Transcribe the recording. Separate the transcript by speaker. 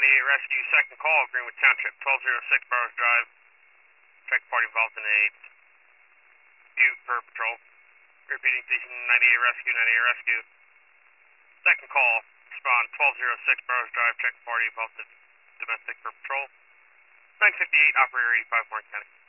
Speaker 1: 98 Rescue, second call, Greenwood Township, 1206 Burroughs Drive. Check party involved in a dispute for patrol. Repeating station 98 Rescue, 98 Rescue. Second call, respond 1206 Burroughs Drive, check party involved in domestic for patrol. 958, operator 85 Warren County.